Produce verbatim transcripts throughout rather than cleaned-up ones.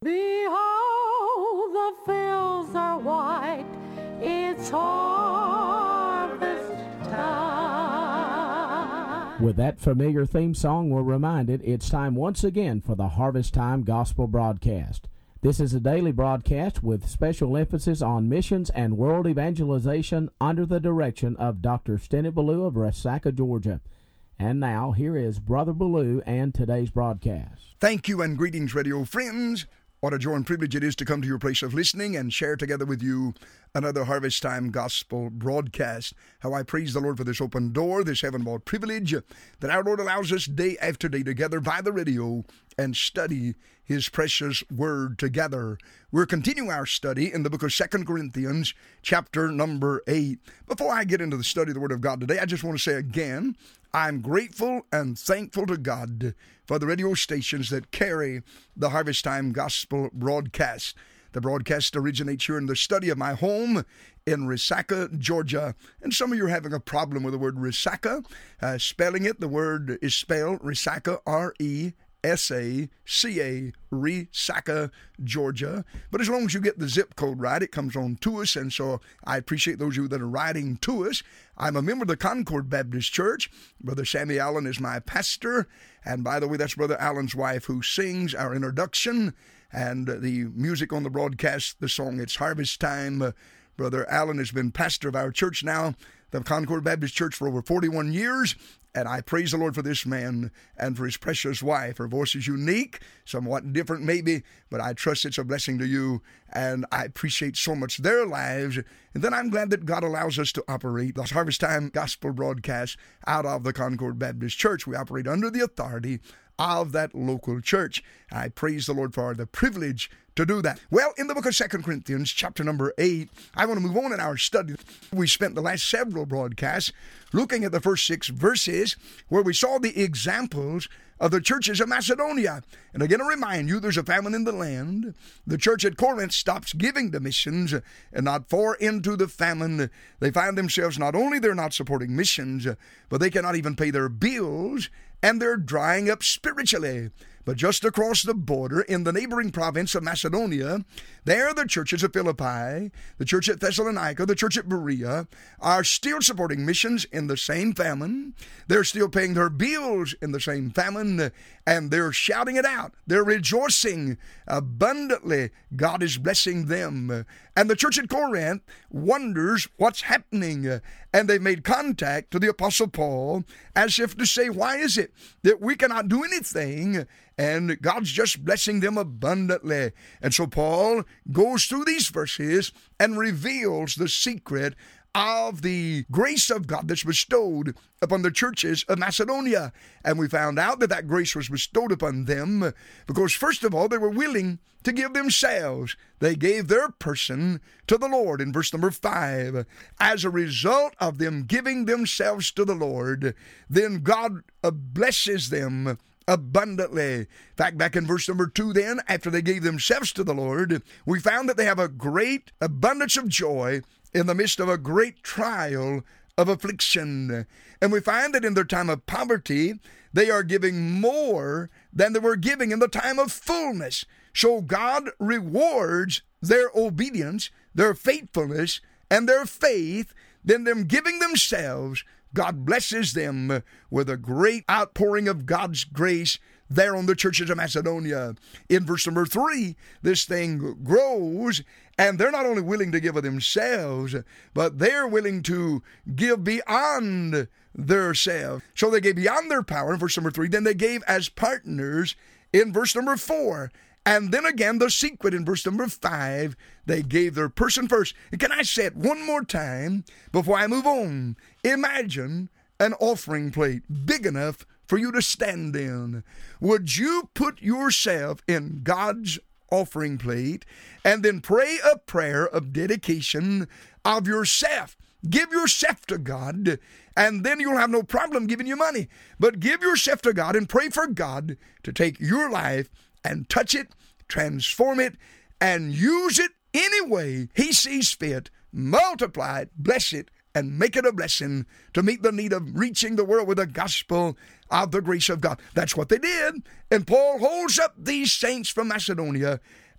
Behold, the fields are white, it's harvest time. With that familiar theme song, we're reminded it's time once again for the Harvest Time Gospel Broadcast. This is a daily broadcast with special emphasis on missions and world evangelization under the direction of Doctor Stennett Ballou of Resaca, Georgia. And now, here is Brother Ballou and today's broadcast. Thank you and greetings, radio friends. What a joy and privilege it is to come to your place of listening and share together with you another Harvest Time Gospel broadcast. How I praise the Lord for this open door, this heaven-born privilege that our Lord allows us day after day to gather by the radio and study His precious Word together. We're continuing our study in the book of Second Corinthians, chapter number eight. Before I get into the study of the Word of God today, I just want to say again, I'm grateful and thankful to God for the radio stations that carry the Harvest Time Gospel broadcast. The broadcast originates here in the study of my home in Resaca, Georgia. And some of you are having a problem with the word Resaca. Uh, spelling it, the word is spelled Resaca, R E S A C A, Resaca, Georgia. But as long as you get the zip code right, it comes on to us, and so I appreciate those of you that are writing to us. I'm a member of the Concord Baptist Church. Brother Sammy Allen is my pastor, and by the way, that's Brother Allen's wife who sings our introduction, and the music on the broadcast, the song It's Harvest Time. Uh, Brother Allen has been pastor of our church now, the Concord Baptist Church, for over forty-one years. And I praise the Lord for this man and for his precious wife. Her voice is unique, somewhat different maybe, but I trust it's a blessing to you, and I appreciate so much their lives. And then I'm glad that God allows us to operate the Harvest Time Gospel broadcast out of the Concord Baptist Church. We operate under the authority of that local church. I praise the Lord for the privilege to do that. Well, in the book of Second Corinthians, chapter number eight, I want to move on in our study. We spent the last several broadcasts looking at the first six verses where we saw the examples of the churches of Macedonia. And again, I remind you, there's a famine in the land. The church at Corinth stops giving to missions, and not far into the famine, they find themselves not only they're not supporting missions, but they cannot even pay their bills, and they're drying up spiritually. But just across the border in the neighboring province of Macedonia, there the churches of Philippi, the church at Thessalonica, the church at Berea are still supporting missions in the same famine. They're still paying their bills in the same famine, and they're shouting it out. They're rejoicing abundantly. God is blessing them. And the church at Corinth wonders what's happening, and they've made contact to the Apostle Paul as if to say, why is it that we cannot do anything and God's just blessing them abundantly? And so Paul goes through these verses and reveals the secret of the grace of God that's bestowed upon the churches of Macedonia. And we found out that that grace was bestowed upon them because, first of all, they were willing to give themselves. They gave their person to the Lord in verse number five. As a result of them giving themselves to the Lord, then God blesses them abundantly. In fact, back in verse number two then, after they gave themselves to the Lord, we found that they have a great abundance of joy in the midst of a great trial of affliction. And we find that in their time of poverty, they are giving more than they were giving in the time of fullness. So God rewards their obedience, their faithfulness, and their faith, than them giving themselves. God blesses them with a great outpouring of God's grace there on the churches of Macedonia. In verse number three, this thing grows, and they're not only willing to give of themselves, but they're willing to give beyond themselves. So they gave beyond their power in verse number three. Then they gave as partners in verse number four. And then again, the secret in verse number five, they gave their person first. And can I say it one more time before I move on? Imagine an offering plate big enough for you to stand in. Would you put yourself in God's offering plate and then pray a prayer of dedication of yourself? Give yourself to God, and then you'll have no problem giving you money. But give yourself to God and pray for God to take your life and touch it, transform it, and use it any way He sees fit. Multiply it, bless it, and make it a blessing to meet the need of reaching the world with the gospel of the grace of God. That's what they did. And Paul holds up these saints from Macedonia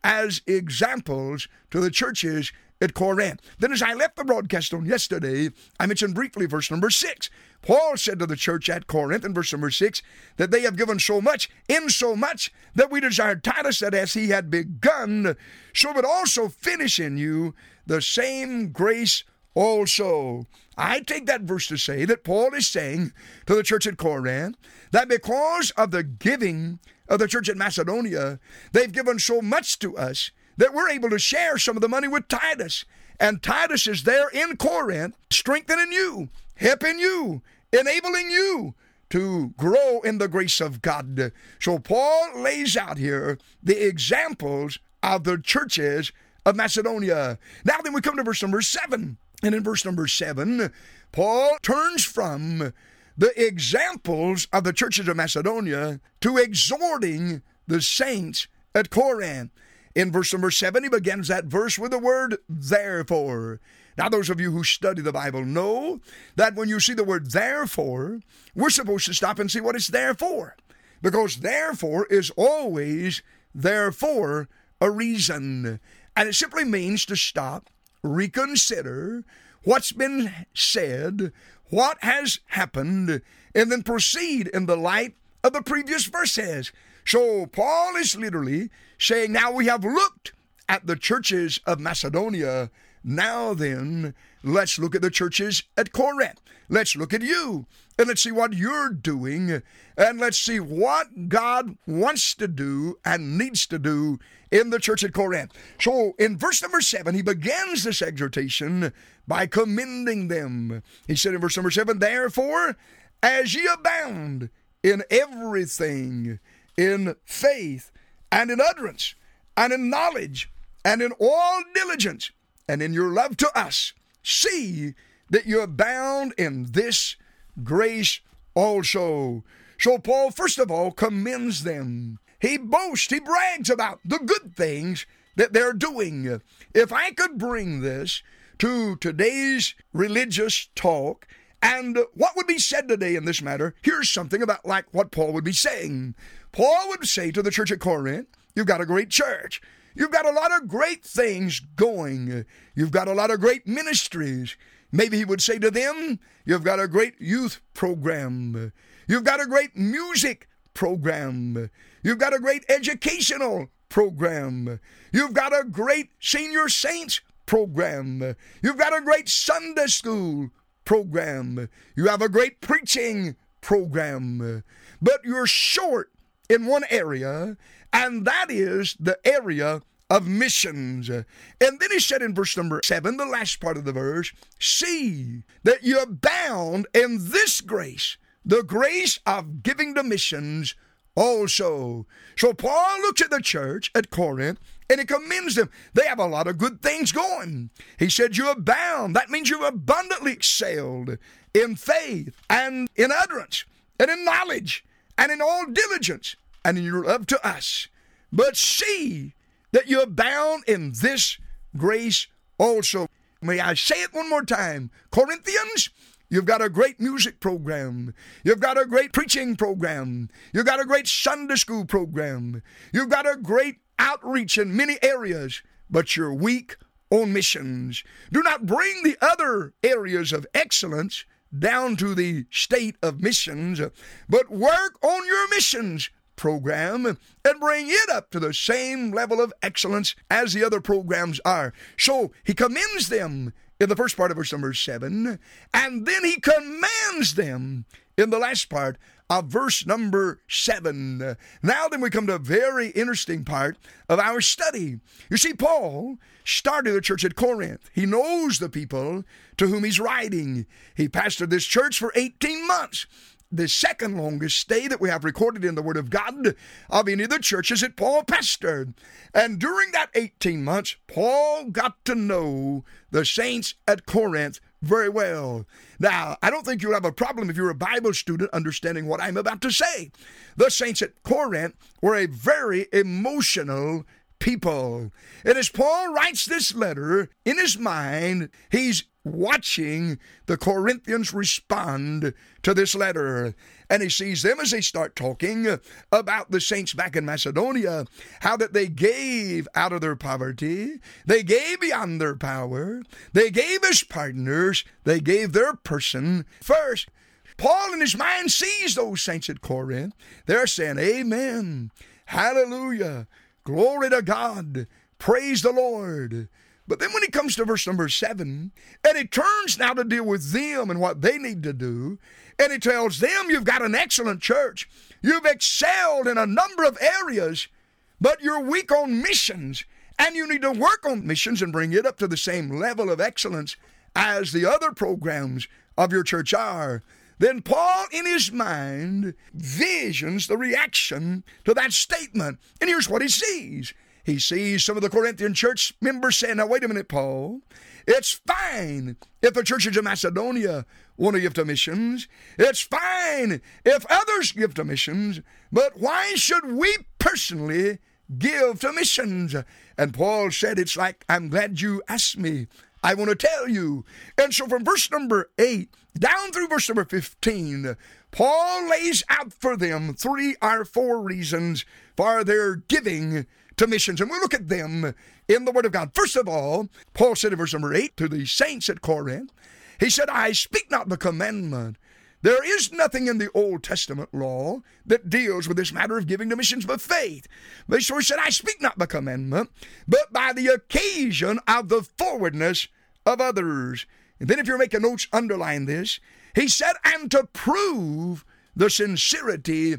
as examples to the churches at Corinth. Then as I left the broadcast on yesterday, I mentioned briefly verse number six. Paul said to the church at Corinth in verse number six that they have given so much, in so much, that we desired Titus that as he had begun, so would also finish in you the same grace also. I take that verse to say that Paul is saying to the church at Corinth that because of the giving of the church at Macedonia, they've given so much to us that we're able to share some of the money with Titus. And Titus is there in Corinth, strengthening you, helping you, enabling you to grow in the grace of God. So Paul lays out here the examples of the churches of Macedonia. Now then we come to verse number seven. And in verse number seven, Paul turns from the examples of the churches of Macedonia to exhorting the saints at Corinth. In verse number seven, he begins that verse with the word therefore. Now, those of you who study the Bible know that when you see the word therefore, we're supposed to stop and see what it's there for. Because therefore is always there for a reason. And it simply means to stop, reconsider what's been said, what has happened, and then proceed in the light of the previous verses. So Paul is literally saying, now we have looked at the churches of Macedonia. Now then, let's look at the churches at Corinth. Let's look at you, and let's see what you're doing, and let's see what God wants to do and needs to do in the church at Corinth. So in verse number seven, he begins this exhortation by commending them. He said in verse number seven, therefore, as ye abound in everything, in faith, and in utterance, and in knowledge, and in all diligence, and in your love to us, see that you abound in this grace also. So Paul, first of all, commends them. He boasts, he brags about the good things that they're doing. If I could bring this to today's religious talk, and what would be said today in this matter, here's something about like what Paul would be saying. Paul would say to the church at Corinth, you've got a great church. You've got a lot of great things going. You've got a lot of great ministries. Maybe he would say to them, you've got a great youth program. You've got a great music program. You've got a great educational program. You've got a great senior saints program. You've got a great Sunday school program. You have a great preaching program. But you're short in one area, and that is the area of missions. And then he said in verse number seven, the last part of the verse, see that you abound in this grace, the grace of giving to missions also. So Paul looks at the church at Corinth and he commends them. They have a lot of good things going. He said you abound. That means you've abundantly excelled in faith and in utterance and in knowledge and in all diligence and in your love to us. But see that you abound in this grace also. May I say it one more time. Corinthians, you've got a great music program. You've got a great preaching program. You've got a great Sunday school program. You've got a great outreach in many areas, but you're weak on missions. Do not bring the other areas of excellence down to the state of missions, but work on your missions program and bring it up to the same level of excellence as the other programs are. So he commends them in the first part of verse number seven, and then he commands them in the last part of verse number seven. Now then we come to a very interesting part of our study. You see, Paul started a church at Corinth. He knows the people to whom he's writing. He pastored this church for eighteen months. The second longest stay that we have recorded in the Word of God of any of the churches that Paul pastored. And during that eighteen months, Paul got to know the saints at Corinth very well. Now, I don't think you'll have a problem if you're a Bible student understanding what I'm about to say. The saints at Corinth were a very emotional people. And as Paul writes this letter, in his mind, he's watching the Corinthians respond to this letter. And he sees them as they start talking about the saints back in Macedonia, how that they gave out of their poverty, they gave beyond their power, they gave as partners, they gave their person first. Paul in his mind sees those saints at Corinth. They're saying, amen, hallelujah, glory to God, praise the Lord. But then when he comes to verse number seven, and he turns now to deal with them and what they need to do, and he tells them, you've got an excellent church. You've excelled in a number of areas, but you're weak on missions, and you need to work on missions and bring it up to the same level of excellence as the other programs of your church are. Then Paul, in his mind, visions the reaction to that statement. And here's what he sees. He sees some of the Corinthian church members saying, now wait a minute, Paul. It's fine if the churches of Macedonia want to give to missions. It's fine if others give to missions. But why should we personally give to missions? And Paul said, it's like, I'm glad you asked me. I want to tell you. And so from verse number eight down through verse number fifteen, Paul lays out for them three or four reasons for their giving to missions. And we'll look at them in the Word of God. First of all, Paul said in verse number eight to the saints at Corinth, he said, I speak not the commandment. There is nothing in the Old Testament law that deals with this matter of giving to missions by faith. But so he said, I speak not by commandment, but by the occasion of the forwardness of others. And then if you're making notes, underline this. He said, and to prove the sincerity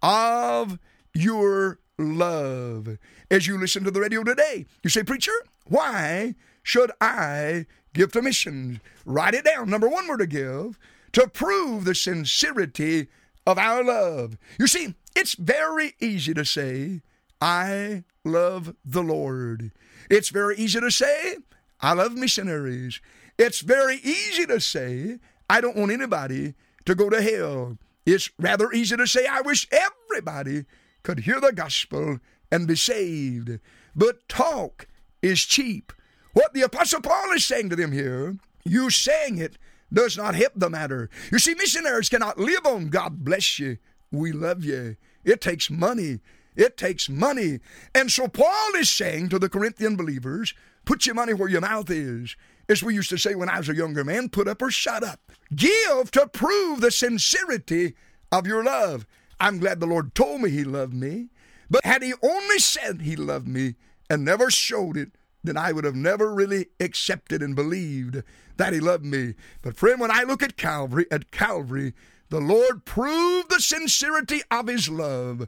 of your love. As you listen to the radio today, you say, preacher, why should I give to missions? Write it down. Number one, we're to give to prove the sincerity of our love. You see, it's very easy to say, I love the Lord. It's very easy to say, I love missionaries. It's very easy to say, I don't want anybody to go to hell. It's rather easy to say, I wish everybody could hear the gospel and be saved. But talk is cheap. What the Apostle Paul is saying to them here, you saying it does not help the matter. You see, missionaries cannot live on God bless you, we love you. It takes money. It takes money. And so Paul is saying to the Corinthian believers, put your money where your mouth is. As we used to say when I was a younger man, put up or shut up. Give to prove the sincerity of your love. I'm glad the Lord told me he loved me. But had he only said he loved me and never showed it, then I would have never really accepted and believed that he loved me. But friend, when I look at Calvary, at Calvary, the Lord proved the sincerity of his love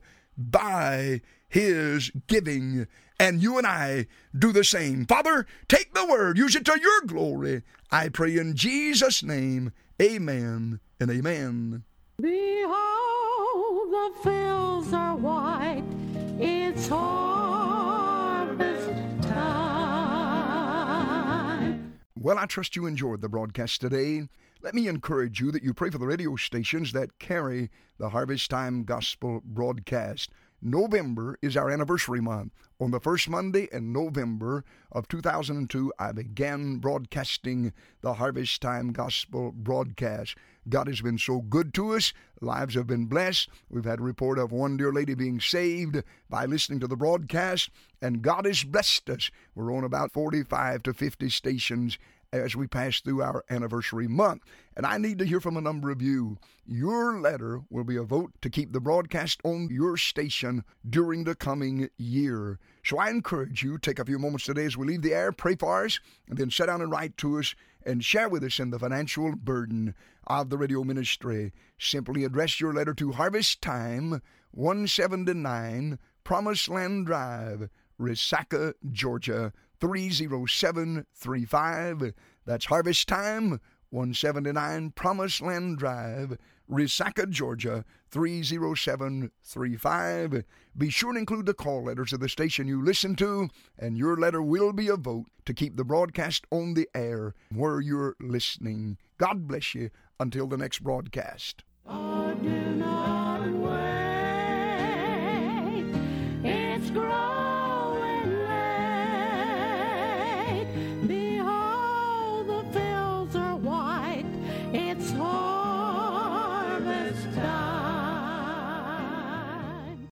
by his giving. And you and I do the same. Father, take the word, use it to your glory. I pray in Jesus' name, amen and amen. Behold, the fields are white. It's harvest time. Well, I trust you enjoyed the broadcast today. Let me encourage you that you pray for the radio stations that carry the Harvest Time Gospel broadcast. November is our anniversary month. On the first Monday in November of two thousand two, I began broadcasting the Harvest Time Gospel broadcast. God has been so good to us. Lives have been blessed. We've had a report of one dear lady being saved by listening to the broadcast, and God has blessed us. We're on about forty-five to fifty stations as we pass through our anniversary month. And I need to hear from a number of you. Your letter will be a vote to keep the broadcast on your station during the coming year. So I encourage you, take a few moments today as we leave the air, pray for us, and then sit down and write to us and share with us in the financial burden of the radio ministry. Simply address your letter to Harvest Time, one seventy-nine Promised Land Drive, Resaca, Georgia, three oh seven three five. That's Harvest Time, one seventy-nine Promised Land Drive, Resaca, Georgia, three oh seven three five. Be sure to include the call letters of the station you listen to, and your letter will be a vote to keep the broadcast on the air where you're listening. God bless you until the next broadcast. I do not